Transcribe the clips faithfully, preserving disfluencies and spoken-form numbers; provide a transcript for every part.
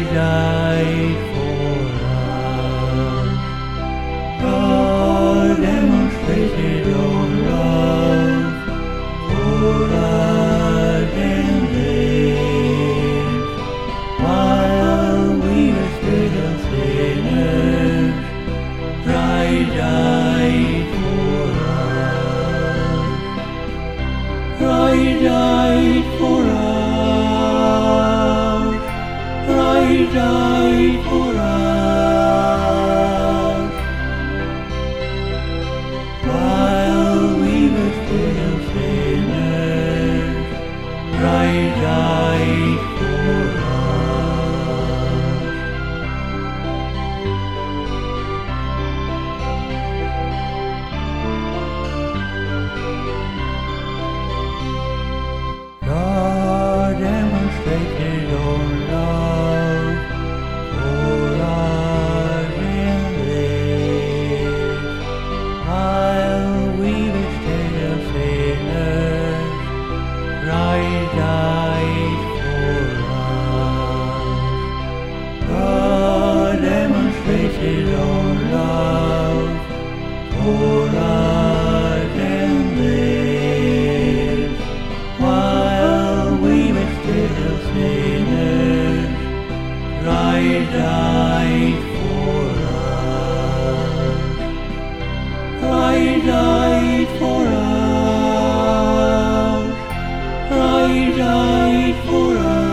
died for us. God demonstrated your love for us in this, while we were still sinners, Christ died for us. Christ died for us. Christ died for us. While we were still sinners, Christ died for us. God demonstrated your love for us in this, while we were still sinners, Christ died for us. God demonstrated your love for us in this, while we were still sinners, Christ died for us. Christ died for us. Christ died for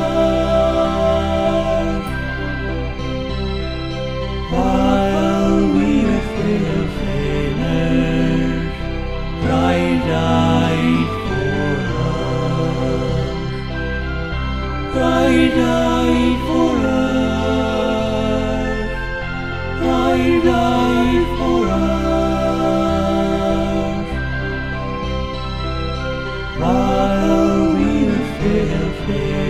us. While we were still sinners, Christ died for us. Christ died for us. Christ died for us. While we were still sinners.